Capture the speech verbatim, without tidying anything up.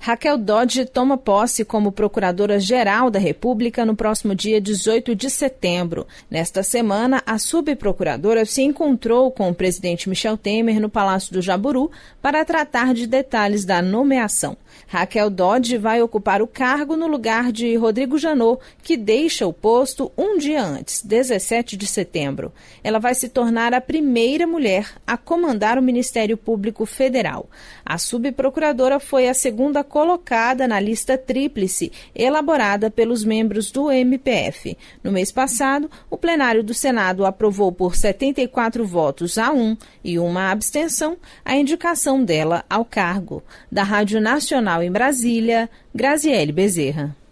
Raquel Dodge toma posse como Procuradora-Geral da República no próximo dia dezoito de setembro. Nesta semana, a subprocuradora se encontrou com o presidente Michel Temer no Palácio do Jaburu para tratar de detalhes da nomeação. Raquel Dodge vai ocupar o cargo no lugar de Rodrigo Janot, que deixa o posto um dia antes, dezessete de setembro. Ela vai se tornar a primeira mulher a comandar o Ministério Público Federal. A subprocuradora foi a segunda colocada na lista tríplice elaborada pelos membros do M P F. No mês passado, o plenário do Senado aprovou por setenta e quatro votos a um e uma abstenção a indicação dela ao cargo. Da Rádio Nacional em Brasília, Graziele Bezerra.